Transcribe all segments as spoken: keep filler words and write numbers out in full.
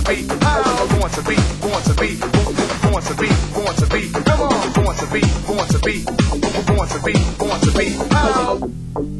be, born to be, born to be, born to be, born to be, come on, born to be, born to be, born to be, born to be, how?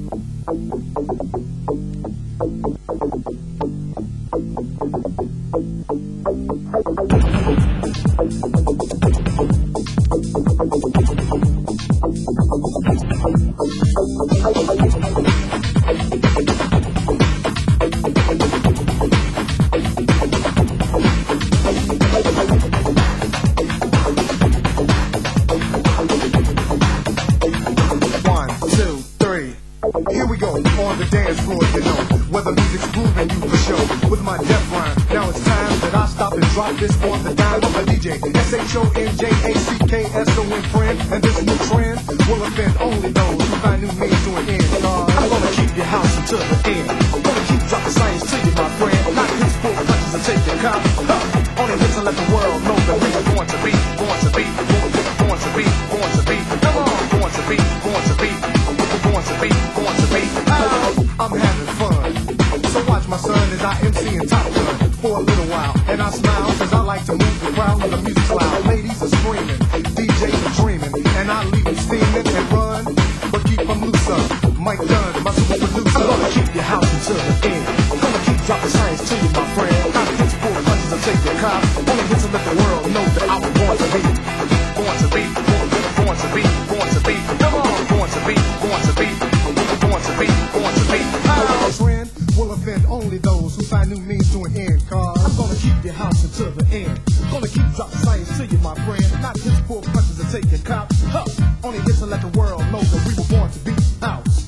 Here we go, on the dance floor, you know, where the music's grooving you for sure. With my death rhyme, now it's time that I stop and drop this on the dime of a D J. S H O N J A C K S O N friend, and this new trend will offend only those who find new means to an end. Uh, I'm gonna keep your house until the end. I'm gonna keep dropping science to you, my friend. Not his full punches and take your cop. Huh. Only listen, let the world know that we are born to be, born to be, born, born to be, born to be. Come on, born to be, born to be, born to be, born to be. I'm having fun, so watch my son as I M C in Top Gun for a little while. And I smile cause I like to move the crowd when the music's loud. Ladies are screaming, D Js are dreaming, and I leave them steaming and run, but keep them loose up. Mike Dunn, my super producer. I'm gonna keep your house until the end. I'm gonna keep dropping science to you, my friend. Not hits four punches and take your cop. Only hits to let the world know that I was born to be, born to be, born, born to be, born to be. Come on, born to be, born to be, born to be, born to be. Our trend will offend only those who find new means to an end. Cause I'm gonna keep your house until the end. Gonna keep dropping science to you, my friend. Not hits four punches and take your cop. Huh. Only hits to let the world know that we were born to be house.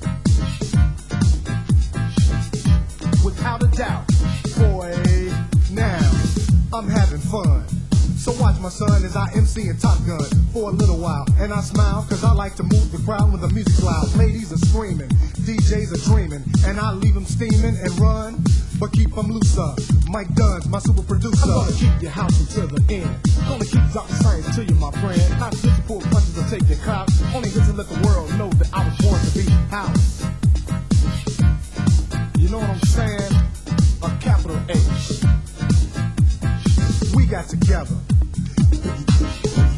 Without a doubt, boy, now I'm having fun. So watch my son as I M C in Top Gun for a little while. And I smile cause I like to move the crowd when the music's loud. Ladies are screaming, D Js are dreaming, and I leave them steaming and run, but keep them loose up. Mike Dunn's my super producer. I'm gonna keep your house until the end. Gonna keep dropping science to you, my friend. Not just to pull punches and take your cop. Only just to let the world know that I was born to be house. You know what I'm saying? A capital H. We got together.